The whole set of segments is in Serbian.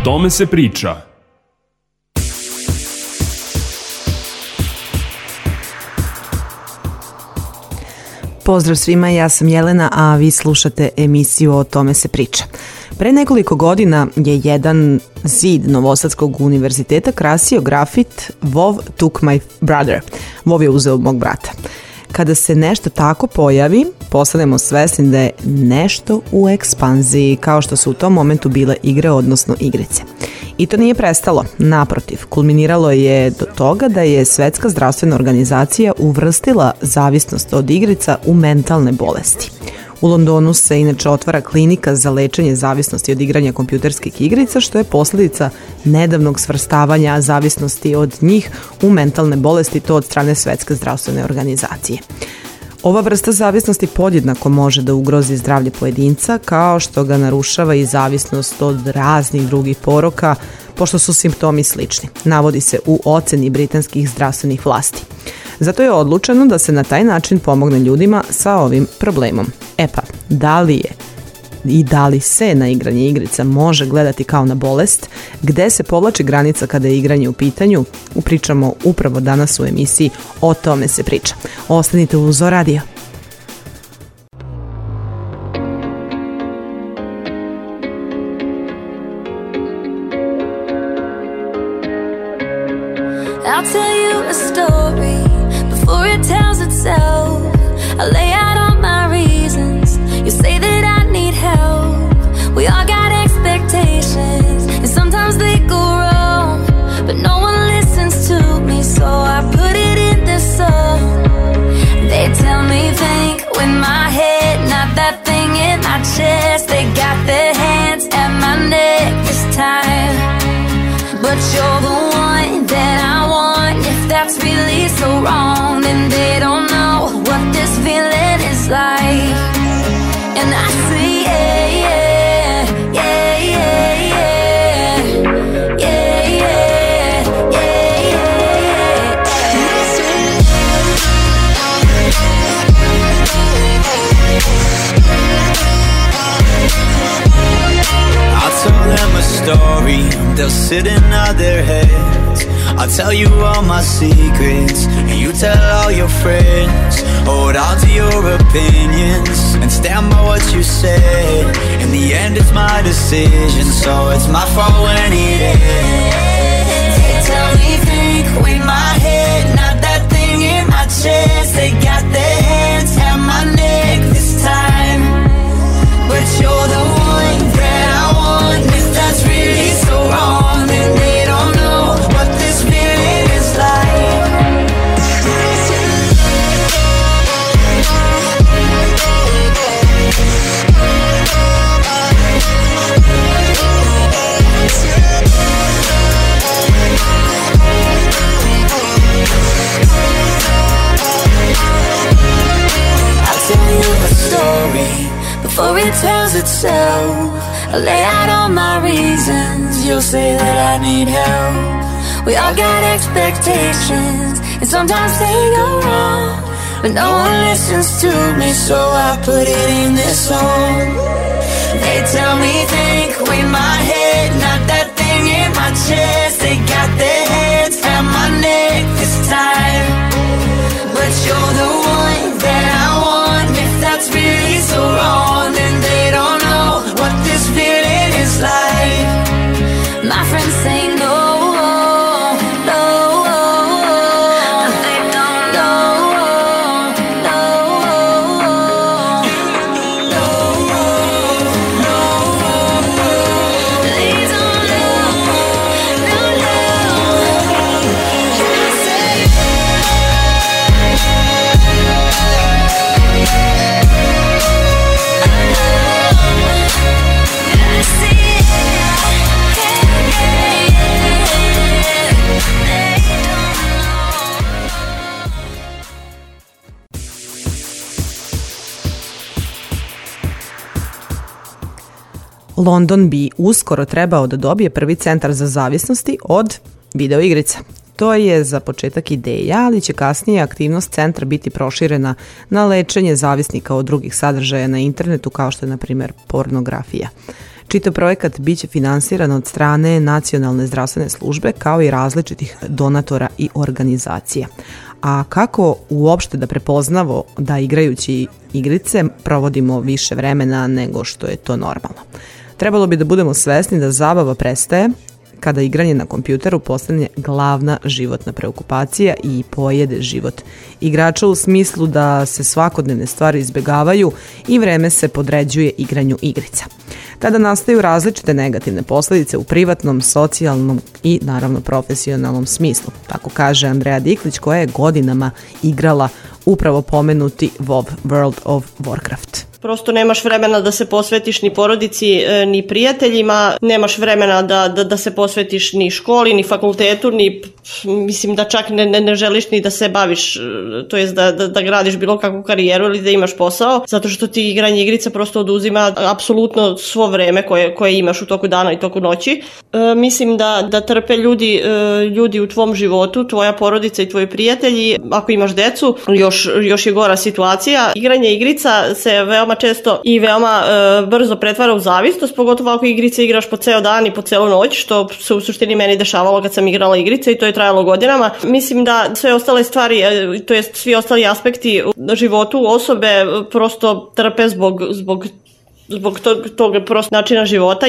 tome se priča. Pozdrav svima, ja sam Jelena, a vi slušate emisiju O tome se priča. Pre nekoliko godina je jedan zid Novosadskog univerziteta krasio grafit "Vov took my brother". Vov je uzeo mog brata. Kada se nešto tako pojavi, postanemo svesni da je nešto u ekspanziji, kao što su u tom momentu bile igre, odnosno igrice. I to nije prestalo, naprotiv, kulminiralo je do toga da je Svetska zdravstvena organizacija uvrstila zavisnost od igrica u mentalne bolesti. U Londonu se inače otvara klinika za lečenje zavisnosti od igranja kompjuterskih igrica, što je posljedica nedavnog svrstavanja zavisnosti od njih u mentalne bolesti, to od strane Svetske zdravstvene organizacije. Ova vrsta zavisnosti podjednako može da ugrozi zdravlje pojedinca, kao što ga narušava i zavisnost od raznih drugih poroka, pošto su simptomi slični, navodi se u oceni britanskih zdravstvenih vlasti. Zato je odlučeno da se na taj način pomogne ljudima sa ovim problemom. E pa, da li je i da li se na igranje igrica može gledati kao na bolest, gde se povlači granica kada je igranje u pitanju, upričamo upravo danas u emisiji O tome se priča. Ostanite uz O radio. I'll tell you a story before it tells itself. I lay out all my reasons. You say that I need help. We all got expectations, and sometimes they go wrong, but no one listens to me, so I put it in this song. They tell me think with my head, not that thing in my chest. They got their hands at my neck this time, but you're the one that I want. If that's really so wrong, then they don't know what this feeling is like. And I say yeah, yeah, yeah, yeah, yeah, yeah, yeah, yeah, yeah. I'll tell them a story, they'll sit and nod their heads. I'll tell you all my secrets, and you tell all your friends. Hold on to your opinions, and stand by what you said. In the end it's my decision, so it's my fault when it ends. They tell me think with my head, not that thing in my chest. They got their hands at my neck this time, but you're the one that I want. If that's really so wrong, then they don't know what this feeling is like. I'll tell you a story before it tells itself. I lay out all my reasons. You'll say that I need help. We all got expectations, and sometimes they go wrong, but no one listens to me, so I put it in this song. They tell me think with my head, not that thing in my chest. They got their hands at my neck this time, but you're the one that I want. If that's really so wrong, then they don't know what this feeling is like. My friends say no, no, they don't know, no, no, no, they don't know, no, no. I say London bi uskoro trebao da dobije prvi centar za zavisnosti od videoigrica. To je za početak ideja, ali će kasnije aktivnost centra biti proširena na lečenje zavisnika od drugih sadržaja na internetu, kao što je, na primjer, pornografija. Čitav projekat biće finansiran od strane Nacionalne zdravstvene službe kao i različitih donatora i organizacija. A kako uopšte da prepoznamo da igrajući igrice provodimo više vremena nego što je to normalno? Trebalo bi da budemo svesni da zabava prestaje kada igranje na kompjuteru postane glavna životna preokupacija i pojede život igrača u smislu da se svakodnevne stvari izbegavaju i vreme se podređuje igranju igrica. Tada nastaju različite negativne posledice u privatnom, socijalnom i naravno profesionalnom smislu. Tako kaže Andreja Diklić koja je godinama igrala upravo pomenuti WoW, World of Warcraft. Prosto nemaš vremena da se posvetiš ni porodici, ni prijateljima, nemaš vremena da se posvetiš ni školi, ni fakultetu, ni mislim da čak ne želiš ni da se baviš, to jest da gradiš bilo kakvu karijeru ili da imaš posao, zato što ti igranje igrica prosto oduzima apsolutno svo vreme koje imaš u toku dana i toku noći. Mislim da trpe ljudi u tvom životu, tvoja porodica i tvoji prijatelji. Ako imaš decu, još je gora situacija. Igranje igrica se veoma često i veoma brzo pretvara u zavisnost, pogotovo ako igrice igraš po ceo dan i po celu noć, što se u suštini meni dešavalo kad sam igrala igrice i to je trajalo godinama. Mislim da sve ostale stvari, to jest svi ostali aspekti u životu osobe prosto trpe zbog tog prosto načina života.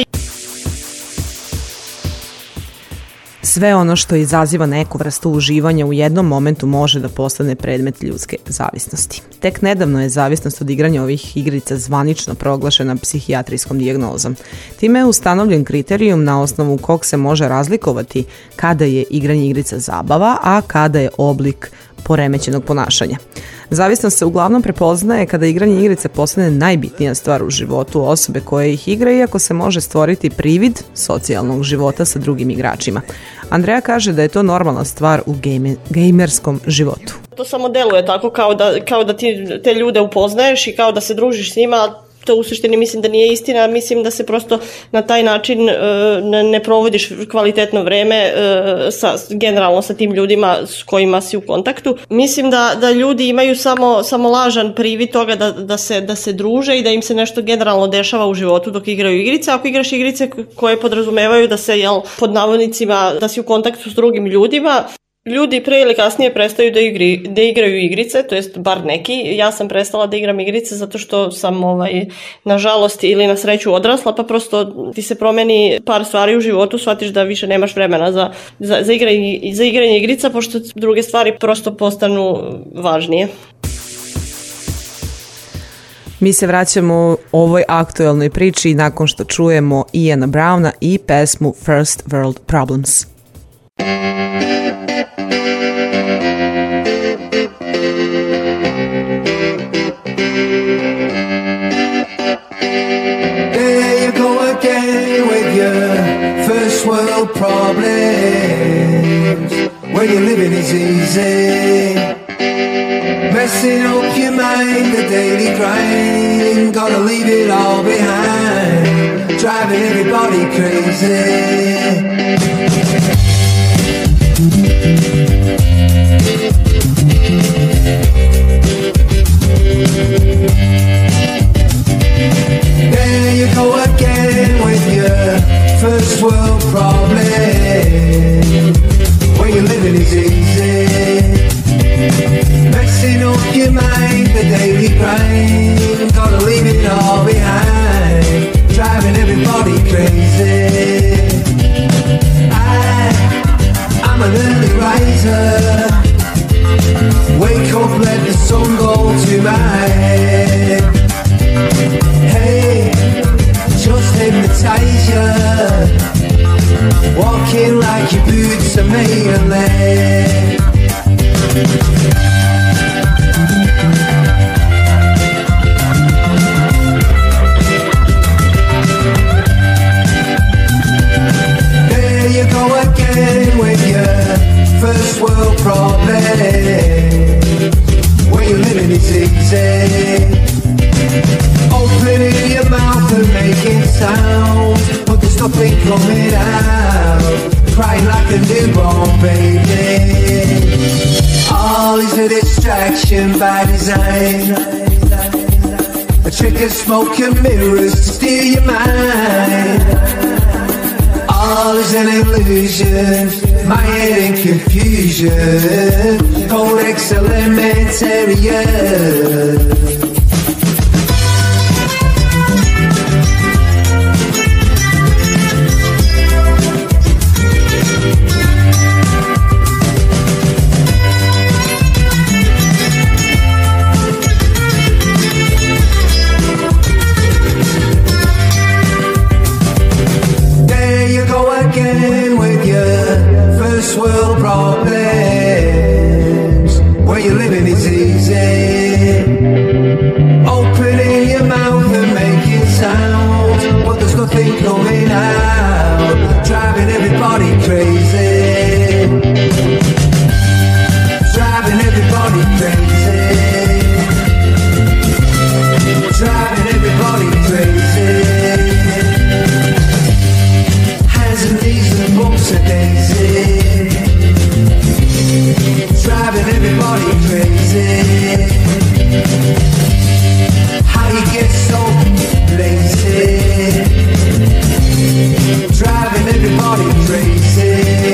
Sve ono što izaziva neku vrstu uživanja u jednom momentu može da postane predmet ljudske zavisnosti. Tek nedavno je zavisnost od igranja ovih igrica zvanično proglašena psihijatrijskom dijagnozom. Time je ustanovljen kriterijum na osnovu kog se može razlikovati kada je igranje igrica zabava, a kada je oblik poremećenog ponašanja. Zavisnost se uglavnom prepoznaje kada igranje igrica postane najbitnija stvar u životu osobe koje ih igra, iako se može stvoriti privid socijalnog života sa drugim igračima. Andreja kaže da je to normalna stvar u gejmerskom životu. To samo deluje tako kao da ti te ljude upoznaješ i kao da se družiš s njima. To u suštini mislim da nije istina, mislim da se prosto na taj način ne provodiš kvalitetno vreme generalno sa tim ljudima s kojima si u kontaktu. Mislim da ljudi imaju samo lažan privid toga da se druže i da im se nešto generalno dešava u životu dok igraju igrice. Ako igraš igrice koje podrazumevaju da se, pod navodnicima, da si u kontaktu s drugim ljudima, ljudi pre ili kasnije prestaju da igraju igrice, to jest bar neki. Ja sam prestala da igram igrice zato što sam nažalost ili na sreću odrasla, pa prosto ti se promeni par stvari u životu, shvatiš da više nemaš vremena za igranje igrica, pošto druge stvari prosto postanu važnije. Mi se vraćamo ovoj aktuelnoj priči nakon što čujemo Iana Browna i pesmu First World Problems. World problems. When you're living is easy, messing up your mind, the daily grind. Gotta leave it all behind, driving everybody crazy. There you go again with your first world problem. When you're living is easy, messing up your mind, the daily grind. Gotta leave it all behind, driving everybody crazy. I'm an early riser, wake up, let the sun go to my head. Hey, just hypnotize you, walking like your boots are made of lead. There you go again with your first world problem. Where you're living is easy, opening your mouth and making sound, but there's nothing coming out, crying like a newborn baby. All is a distraction by design, a trick of smoke and mirrors to steal your mind. All is an illusion, my head in confusion. Codex Elementarian. With your first world problems, where you're living is easy. Opening your mouth and making sound, but there's nothing coming out. Driving everybody crazy. Driving everybody crazy. Driving everybody crazy. And knees and bumps and daisy, driving everybody crazy. How you get so lazy, driving everybody crazy.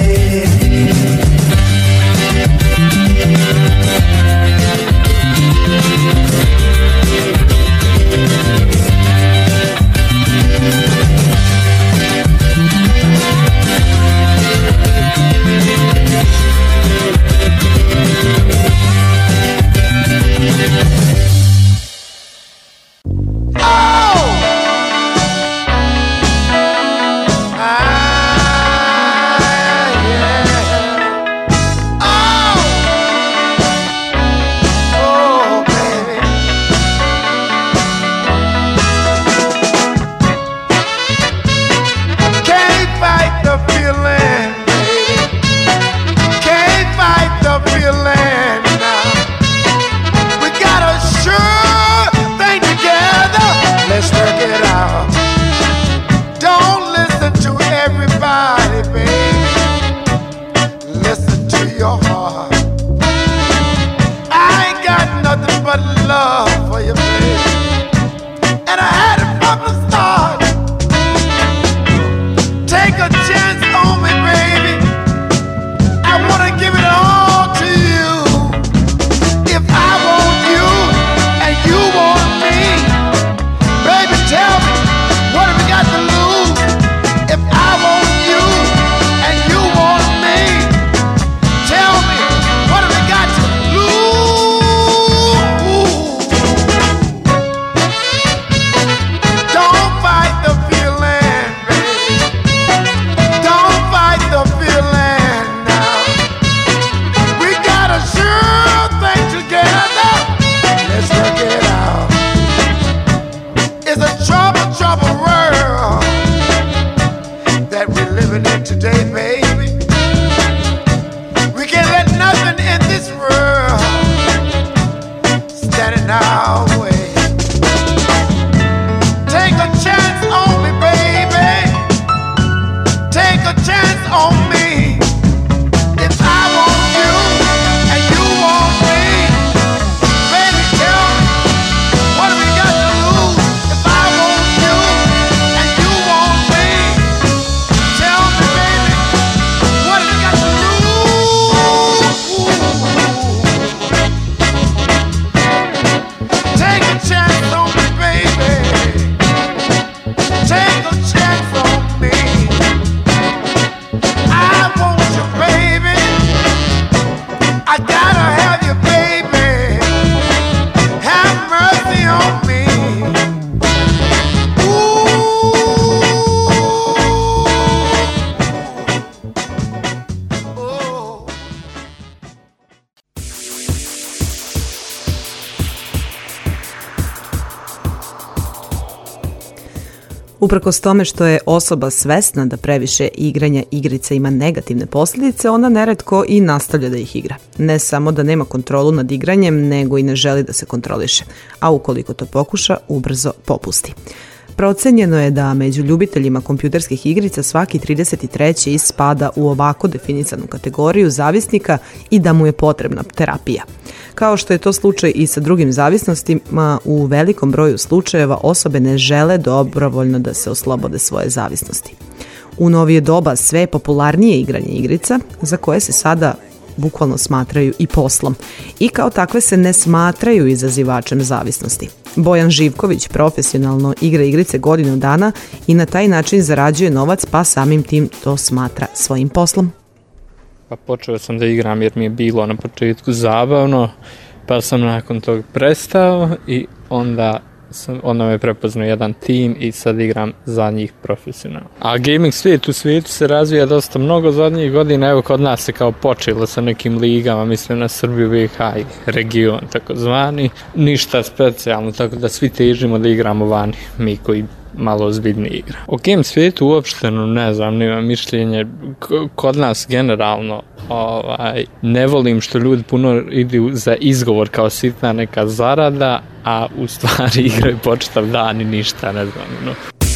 Uprkos tome što je osoba svesna da previše igranja igrica ima negativne posljedice, ona neretko i nastavlja da ih igra. Ne samo da nema kontrolu nad igranjem, nego i ne želi da se kontroliše, a ukoliko to pokuša, ubrzo popusti. Procenjeno je da među ljubiteljima kompjuterskih igrica svaki 33. spada u ovako definisanu kategoriju zavisnika i da mu je potrebna terapija. Kao što je to slučaj i sa drugim zavisnostima, u velikom broju slučajeva osobe ne žele dobrovoljno da se oslobode svoje zavisnosti. U novije doba sve je popularnije igranje igrica za koje se sada bukvalno smatraju i poslom i kao takve se ne smatraju izazivačem zavisnosti. Bojan Živković profesionalno igra igrice godinu dana i na taj način zarađuje novac, pa samim tim to smatra svojim poslom. Pa počeo sam da igram jer mi je bilo na početku zabavno, pa sam nakon toga prestao i onda me prepoznao jedan tim i sad igram za njih profesionalno. A gaming svijet u svijetu se razvija dosta mnogo zadnjih godina, evo kod nas se kao počelo sa nekim ligama, mislim na Srbiju, BiH i region takozvani, ništa specijalno, tako da svi težimo da igramo vani, mi koji malo ozbiljnije igra. O game svijetu uopšte ne znam, nemam mišljenje, kod nas generalno ne volim što ljudi puno idu za izgovor kao sitna neka zarada, a u stvari igraju po čitav dan i ništa, ne znam.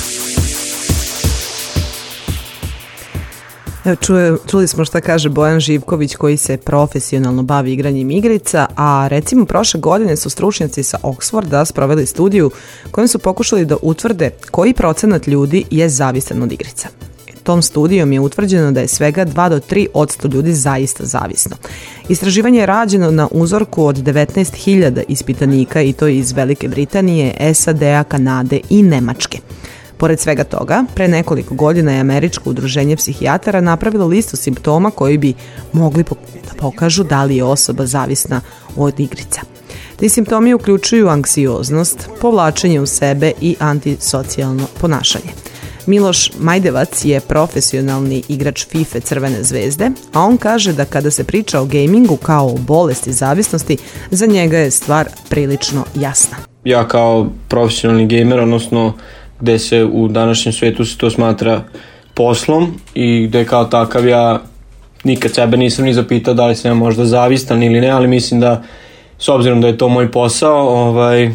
Čuli smo šta kaže Bojan Živković koji se profesionalno bavi igranjem igrica, a recimo prošle godine su stručnjaci sa Oxforda sproveli studiju kojom su pokušali da utvrde koji procenat ljudi je zavisan od igrica. Tom studijom je utvrđeno da je svega 2 do 3% ljudi zaista zavisno. Istraživanje je rađeno na uzorku od 19.000 ispitanika i to iz Velike Britanije, SAD-a, Kanade i Nemačke. Pored svega toga, pre nekoliko godina je Američko udruženje psihijatara napravilo listu simptoma koji bi mogli da pokažu da li je osoba zavisna od igrica. Ti simptomi uključuju anksioznost, povlačenje u sebe i antisocijalno ponašanje. Miloš Majdevac je profesionalni igrač FIFA Crvene zvezde, a on kaže da kada se priča o gamingu kao o bolesti zavisnosti, za njega je stvar prilično jasna. Ja kao profesionalni gamer, odnosno gde se u današnjem svijetu se to smatra poslom i gde kao takav ja nikad sebe nisam ni zapitao da li sam ja možda zavistan ili ne, ali mislim da s obzirom da je to moj posao,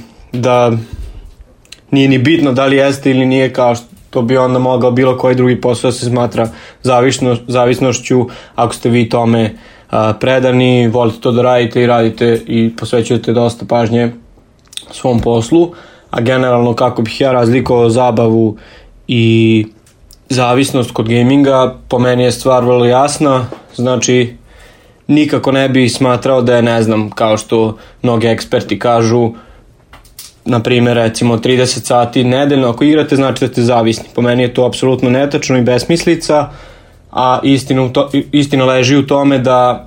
da nije ni bitno da li jeste ili nije, kao što bi onda mogao bilo koji drugi posao se smatra zavisnošću ako ste vi tome predani, volite to da radite i radite i posvećujete dosta pažnje svom poslu. A generalno kako bih ja razlikovao zabavu i zavisnost kod gaminga, po meni je stvar vrlo jasna, znači nikako ne bih smatrao da je, ne znam, kao što mnogi eksperti kažu, na primjer recimo 30 sati nedeljno ako igrate znači da ste zavisni. Po meni je to apsolutno netačno i besmislica, a istina leži u tome da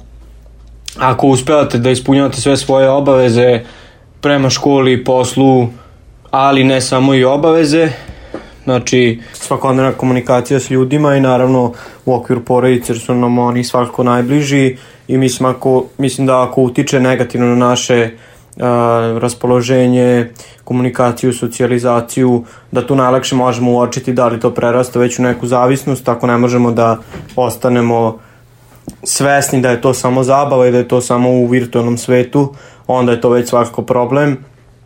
ako uspevate da ispunjavate sve svoje obaveze prema školi, poslu, ali ne samo i obaveze, znači svakodnevna komunikacija s ljudima i naravno u okviru porodice jer su nam oni svakako najbliži i mislim da ako utiče negativno na naše raspoloženje, komunikaciju, socijalizaciju, da tu najlakše možemo uočiti da li to prerasta već u neku zavisnost, ako ne možemo da ostanemo svesni da je to samo zabava i da je to samo u virtualnom svetu, onda je to već svakako problem.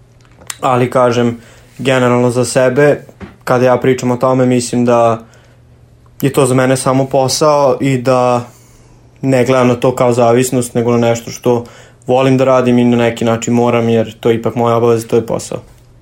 Ali kažem, generalno za sebe, kada ja pričam o tome, mislim da je to za mene samo posao i da ne gledam na to kao zavisnost, nego na nešto što volim da radim i na neki način moram, jer to je ipak moja obaveza, to je posao.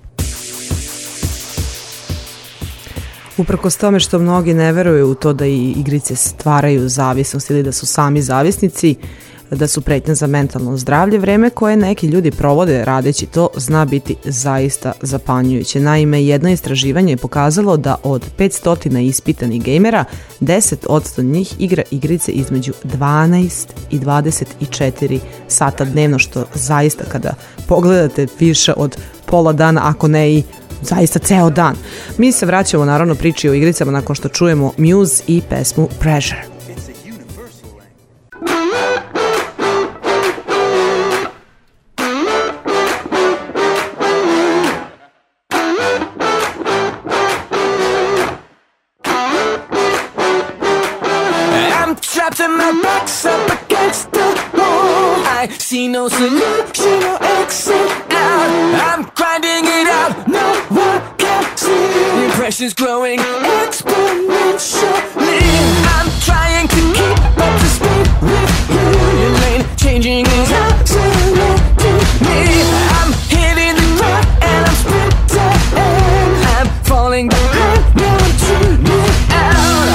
Uprkos tome što mnogi ne veruju u to da i igrice stvaraju zavisnost ili da su sami zavisnici, da su pretnja za mentalno zdravlje, vreme koje neki ljudi provode radeći to zna biti zaista zapanjujuće. Naime, jedno istraživanje je pokazalo da od 500 ispitanih gejmera, 10% njih igra igrice između 12 i 24 sata dnevno, što zaista kada pogledate više od pola dana, ako ne i zaista ceo dan. Mi se vraćamo naravno priči o igricama nakon što čujemo Muse i pesmu Pressure. See no solution or exit out. I'm grinding it out. No one can see. Situation's growing exponentially. I'm trying to keep up to speed with you. Your lane changing is absolutely me. I'm hitting the ground and I'm sprinting. I'm falling behind, now I'm tuning out.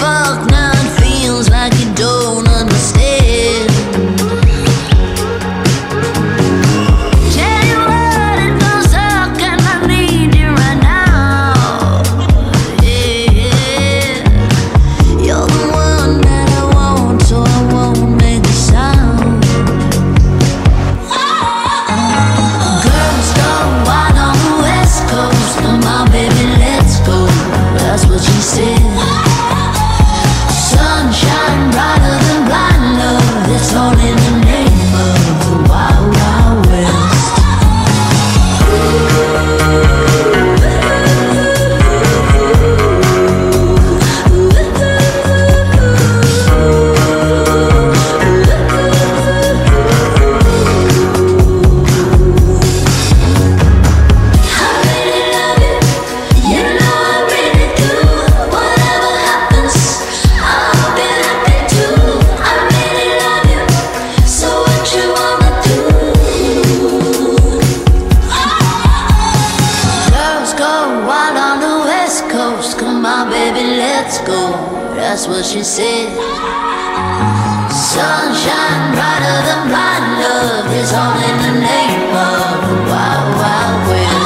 fuck now it feels like you don't understand. Tell you what, it don't suck and I need you right now. Yeah, you're the one that I want, so I won't make a sound. Girls gone wild on the West Coast. Come on, baby, let's go. That's what she said. Sunshine brighter than blind love. It's all in the name of the Wild Wild West. I really love you. You know I really do. Whatever happens, I'll be happy too. I really love you. So what you wanna do? Girls go wild on the West Coast. Come on, baby, let's go. That's what she said. Sunshine brighter than blind love. Is all in the name of the Wild Wild West.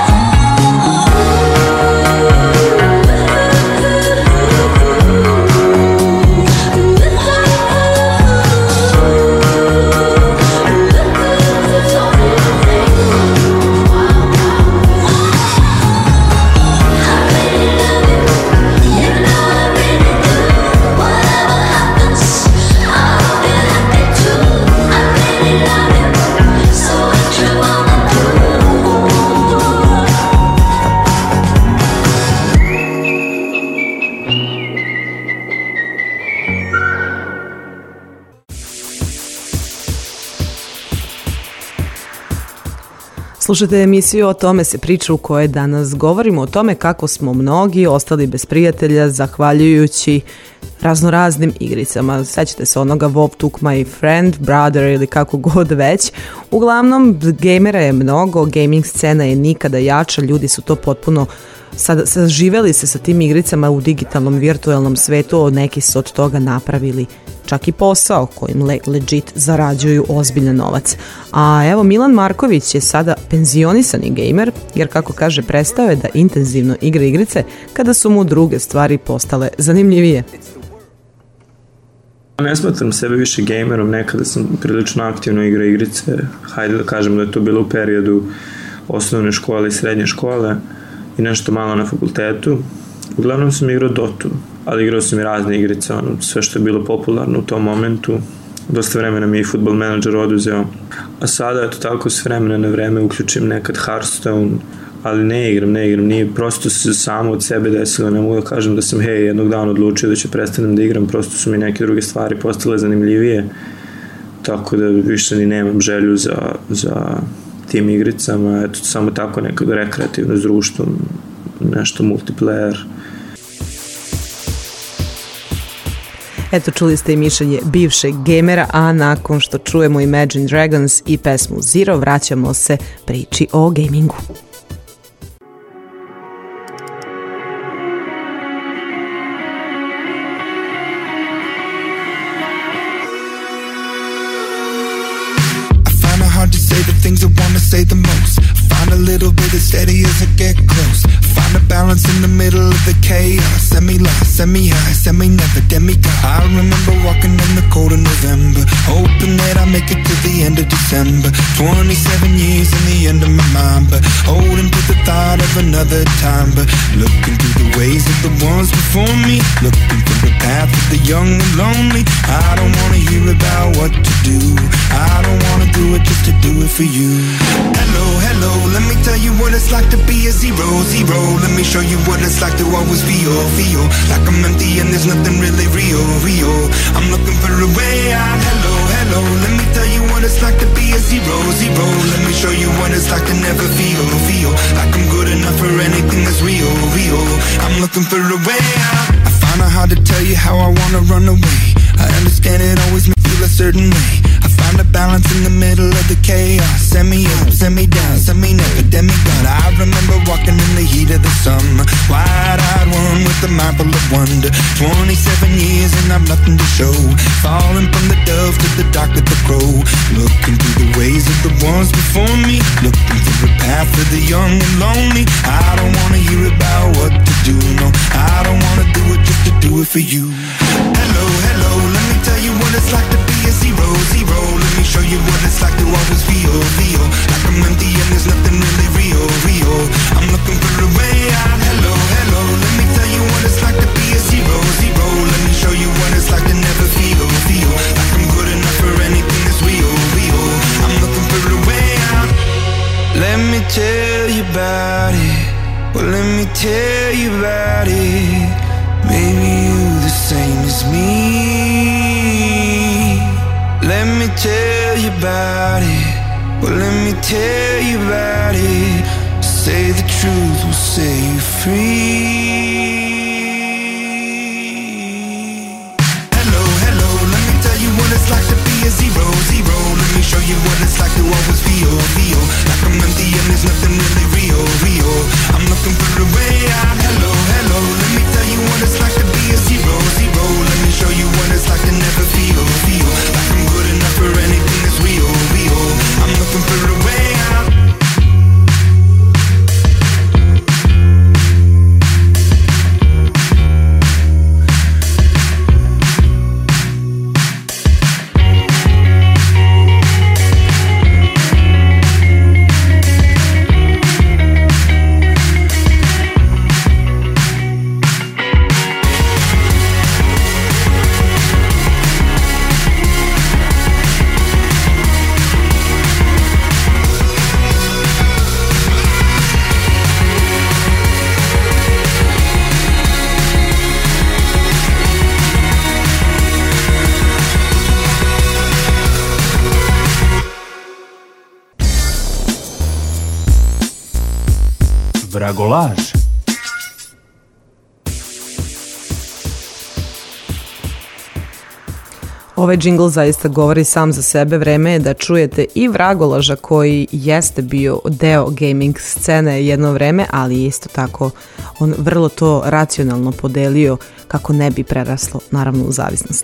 Slušajte emisiju O tome se priča u kojoj danas govorimo o tome kako smo mnogi ostali bez prijatelja zahvaljujući raznoraznim igricama. Sećate se onoga Wop took my friend, brother ili kako god već. Uglavnom, gamera je mnogo, gaming scena je nikada jača, ljudi su to potpuno saživeli se sa tim igricama u digitalnom virtualnom svetu, neki su od toga napravili čak i posao kojim legit zarađuju ozbiljan novac. A evo, Milan Marković je sada penzionisani gamer, jer kako kaže, prestao je da intenzivno igra igrice kada su mu druge stvari postale zanimljivije. Ne smatram sebe više gamerom, nekada sam prilično aktivno igrao igrice, hajde da kažem da je to bilo u periodu osnovne škole i srednje škole i nešto malo na fakultetu. Uglavnom sam igrao Dotu, ali igrao sam i razne igrice, sve što je bilo popularno u tom momentu. Dosta vremena mi je i Football Manager oduzeo. A sada, eto tako, s vremena na vreme uključim nekad Hearthstone, ali ne igram, nije, prosto se samo od sebe desilo, ne mogu da kažem da sam jednog dana odlučio da ću prestanem da igram, prosto su mi neke druge stvari postale zanimljivije, tako da više ni nemam želju za tim igricama, eto, samo tako nekako rekreativno s društvom, nešto multiplayer. Eto, čuli ste i mišljenje bivšeg gamera, a nakon što čujemo Imagine Dragons i pesmu Zero, vraćamo se priči o gamingu. Things I wanna say the most. Find a little bit of steady as I get close. Find a balance in the middle of the chaos. Semi-lost, semi-high, semi-never, demigod. I remember walking in the cold of November, hoping that I make it to the end of December. 27 years in the end of my mind, but holding to the thought of another time. But looking through the ways of the ones before me, looking for the path of the young and lonely. I don't wanna hear about what to do. I don't wanna do it just to do it for you. Hello, hello, let me tell you what it's like to be a zero, zero. Let me show you what it's like to always feel, feel like I'm empty and there's nothing really real, real. I'm looking for a way out. Hello, hello, let me tell you what it's like to be a zero, zero. Let me show you what it's like to never feel, feel like I'm good enough for anything that's real, real. I'm looking for a way out. I find it hard to tell you how I wanna run away. I understand it always makes me feel a certain way. I find Find a balance in the middle of the chaos. Send me up, send me down, send me never, demigod. I remember walking in the heat of the summer, wide-eyed one with a mind full of wonder. 27 years and I've nothing to show. Falling from the dove to the dark of the crow. Looking through the ways of the ones before me. Looking through the path of the young and lonely. I don't wanna hear about what to do, no. I don't wanna do it just to do it for you. Hello, hello, let me tell you what it's like to be a zero, zero. Let me show you what it's like to always feel, feel like I'm empty and there's nothing really real, real. I'm looking for a way out. Hello, hello, let me tell you what it's like to be a zero, zero. Let me show you what it's like to never feel, feel like I'm good enough for anything that's real, real. I'm looking for a way out. Let me tell you about it. Well, let me tell you about it. Maybe you the same as me. Let me tell you about it. Well, let me tell you about it. Say the truth will set you free. Hello, hello, let me tell you what it's like to be a zero, zero. Let me show you what it's like to always feel, feel like I'm empty and there's nothing really real, real. I'm looking for a way out. Hello, hello, let me tell you what it's like to be a zero, zero. Let me show you what it's like to never feel, feel like I'm good enough for anything that's real, real. I'm looking for a way out. Vragolaž. Ovaj džingl zaista govori sam za sebe. Vreme je da čujete i Vragolaža koji jeste bio deo gaming scene jedno vreme, ali isto tako on vrlo to racionalno podelio kako ne bi preraslo naravno u zavisnost.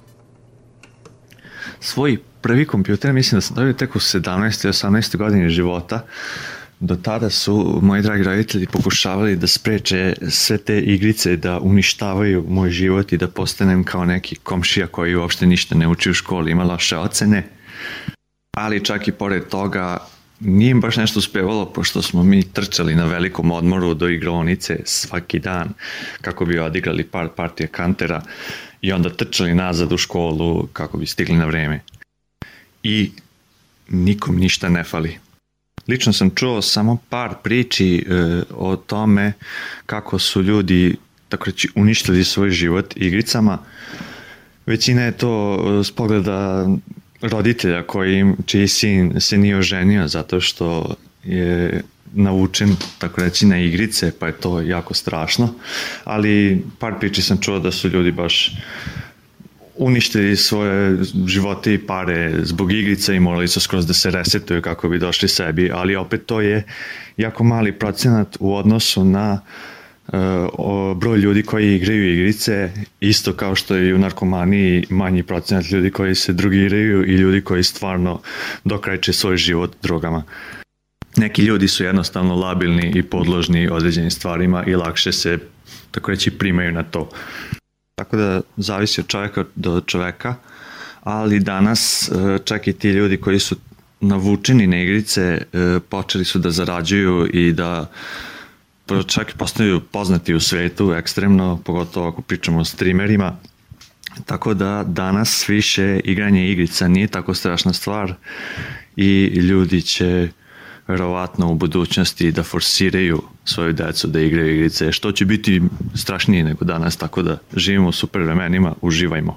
Svoj prvi kompjuter mislim da sam dobio tek u 17. i 18. godini života. Do tada su moji dragi roditelji pokušavali da spreče sve te igrice da uništavaju moj život i da postanem kao neki komšija koji uopšte ništa ne uči u školi, ima loše ocene. Ali čak i pored toga nije im baš nešto uspevalo, pošto smo mi trčali na velikom odmoru do igraonice svaki dan kako bi odigrali par partija kantera i onda trčali nazad u školu kako bi stigli na vreme. I nikom ništa ne fali. Lično sam čuo samo par priči o tome kako su ljudi, tako reći, uništili svoj život igricama. Većina je to s pogleda roditelja čiji sin se nije oženio zato što je navučen, tako reći, na igrice, pa je to jako strašno. Ali par priči sam čuo da su ljudi baš uništili svoje živote i pare zbog igrica i morali su skroz da se resetuju kako bi došli sebi, ali opet to je jako mali procenat u odnosu na broj ljudi koji igraju igrice, isto kao što je i u narkomaniji manji procenat ljudi koji se drogiraju i ljudi koji stvarno dokrajče svoj život drogama. Neki ljudi su jednostavno labilni i podložni određenim stvarima i lakše se, tako reći, primaju na to. Tako da zavisi od čovjeka do čovjeka, ali danas čak i ti ljudi koji su navučeni na igrice počeli su da zarađuju i da čak i postaju poznati u svetu ekstremno, pogotovo ako pričamo o streamerima. Tako da danas više igranje igrica nije tako strašna stvar i ljudi će verovatno u budućnosti da forsiraju svoju decu da igraju igrice, što će biti strašnije nego danas, tako da živimo u super vremenima, uživajmo.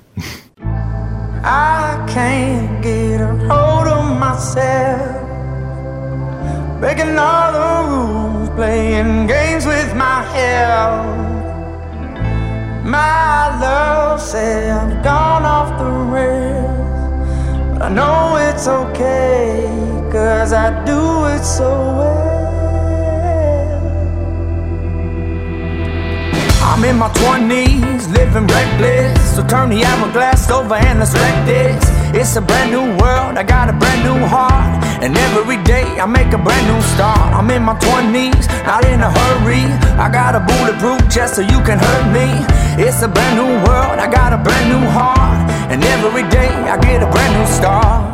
I can't get a hold of myself, breaking all the rules, playing games with my health. My love said I've gone off the rails, but I know it's okay, 'cause I do it so well. I'm in my 20s, living reckless, so turn the hourglass over and let's wreck this. It's a brand new world, I got a brand new heart, and every day I make a brand new start. I'm in my 20s, not in a hurry, I got a bulletproof chest so you can hurt me. It's a brand new world, I got a brand new heart, and every day I get a brand new start.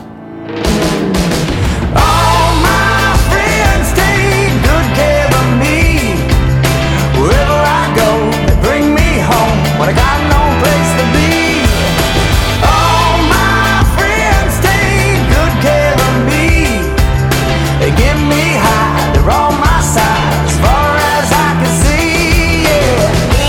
All my friends take good care of me. Wherever I go, they bring me home when I got no place to be. All my friends take good care of me. They get me high, they're on my side as far as I can see, yeah.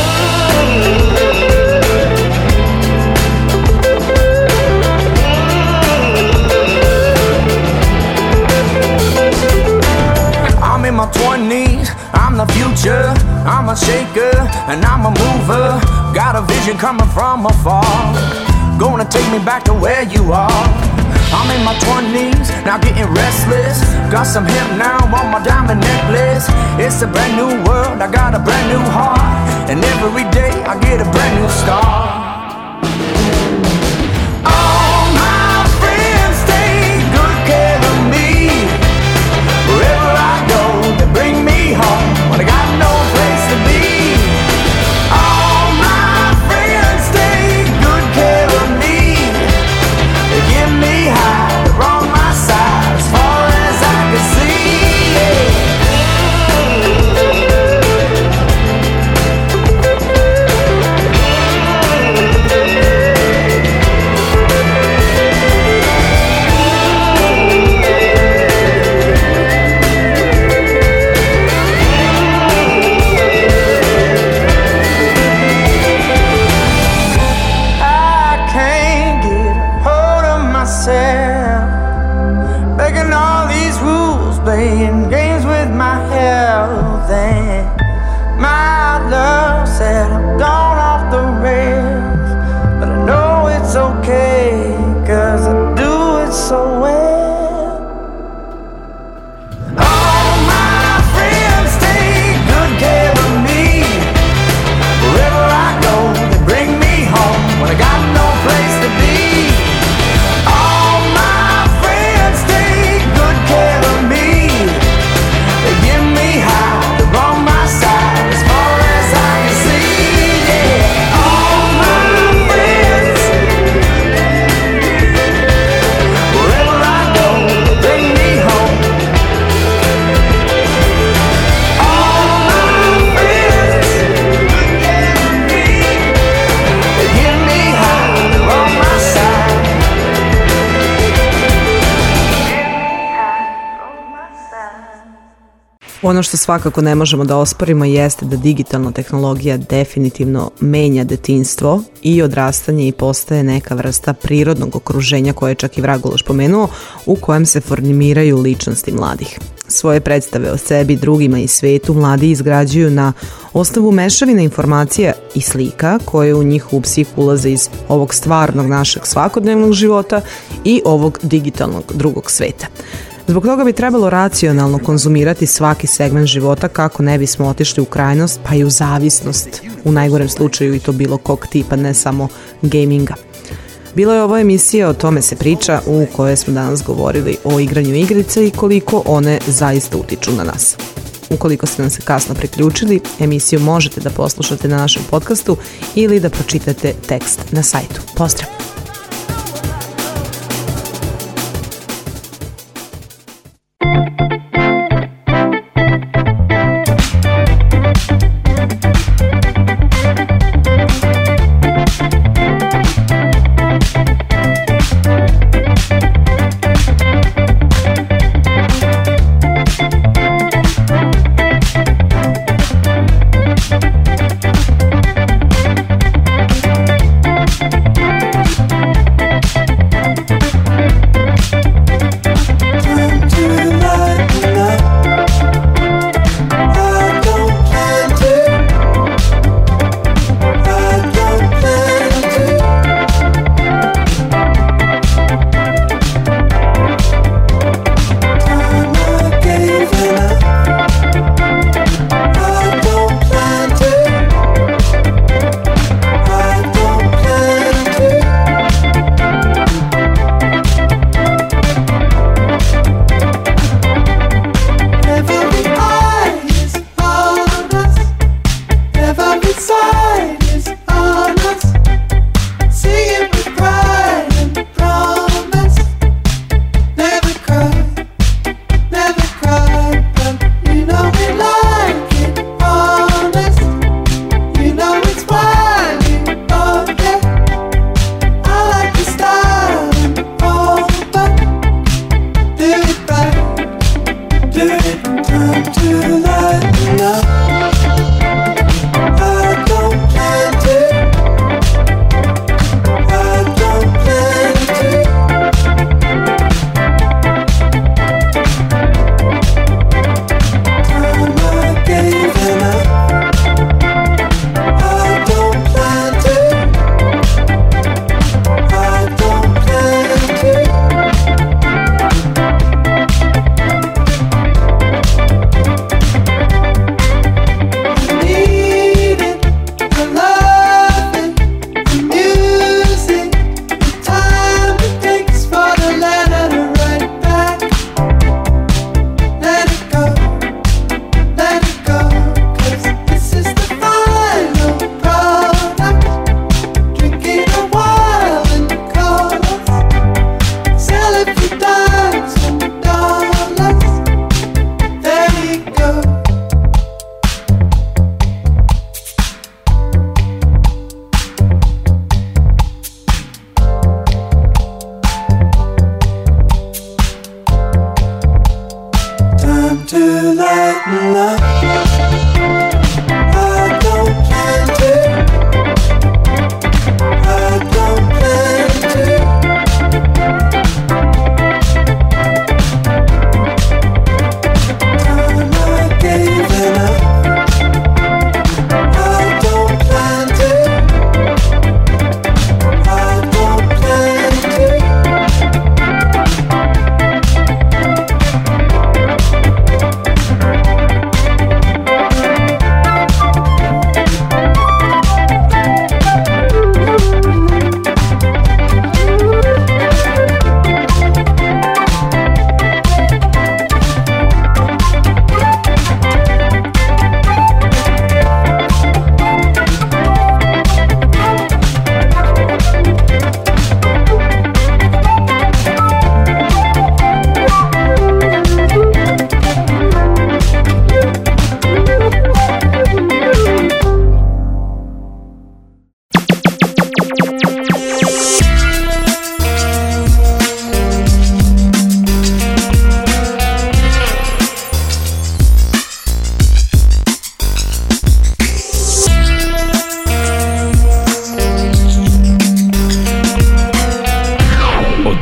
I'm in my 20s, I'm the future, I'm a shaker and I'm a mover. Got a vision coming from afar, gonna take me back to where you are. I'm in my 20s, now getting restless. Got some hip now on my diamond necklace. It's a brand new world, I got a brand new heart, and every day I get a brand new start. All my friends take good care of me. Wherever I go, they bring me home when I got no place to be. All my friends take good care of me. They get me high, they're on my side as far as I can see, yeah. Making all these rules, playing games with my health, and my love said I'm gone off the rails, but I know it's okay, 'cause I do it so well. All my friends take good care of me. Wherever I go, they bring me home when I got no place to be. Ono što svakako ne možemo da osporimo jeste da digitalna tehnologija definitivno menja detinjstvo i odrastanje i postaje neka vrsta prirodnog okruženja koje je čak i Vraguloš pomenuo, u kojem se formiraju ličnosti mladih. Svoje predstave o sebi, drugima i svetu mladi izgrađuju na osnovu mešavine informacija i slika koje u njihovu psihu ulaze iz ovog stvarnog našeg svakodnevnog života i ovog digitalnog drugog sveta. Zbog toga bi trebalo racionalno konzumirati svaki segment života kako ne bismo otišli u krajnost, pa i u zavisnost, u najgorem slučaju i to bilo kog tipa, ne samo gaminga. Bilo je ovo emisija O tome se priča, u kojoj smo danas govorili o igranju igrice i koliko one zaista utiču na nas. Ukoliko ste nam se kasno priključili, emisiju možete da poslušate na našem podcastu ili da pročitate tekst na sajtu. Pozdrav!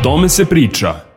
tome se priča.